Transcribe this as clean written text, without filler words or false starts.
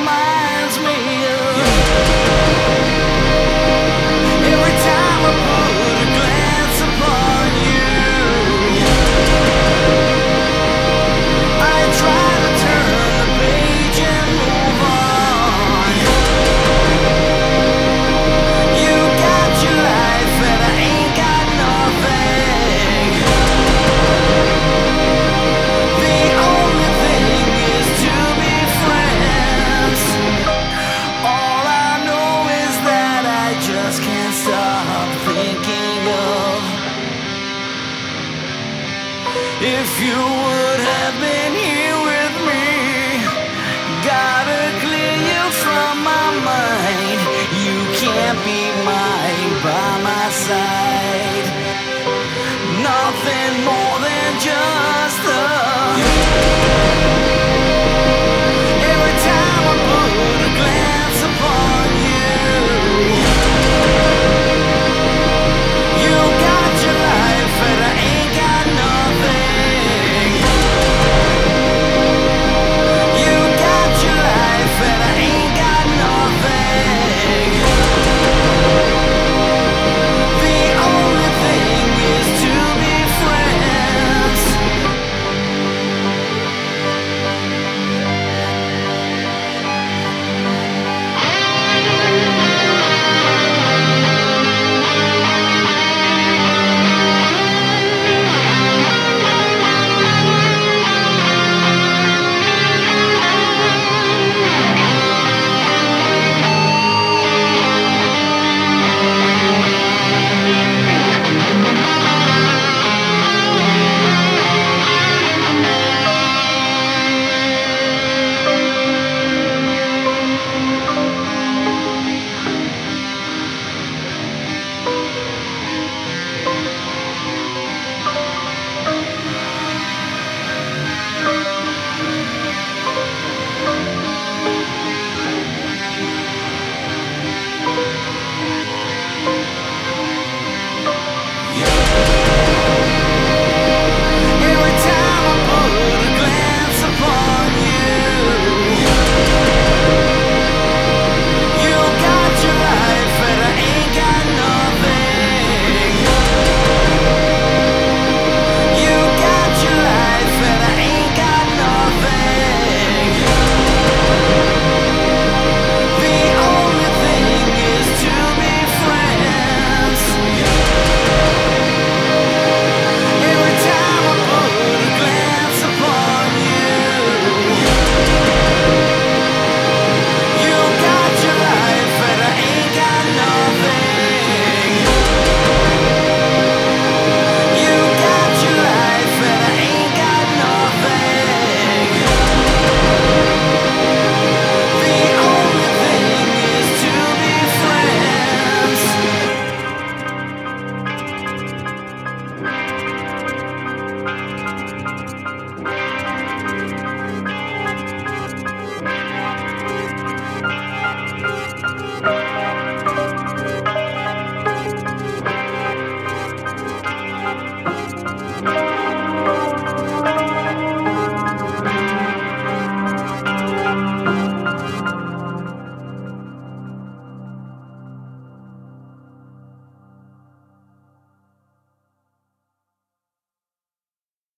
reminds me of every time I put a glance upon you. I try to turn the page and move on. You got your life and I ain't got nothing. The only thing is to be friends. All I know is that I just can't stop thinking of if you would have been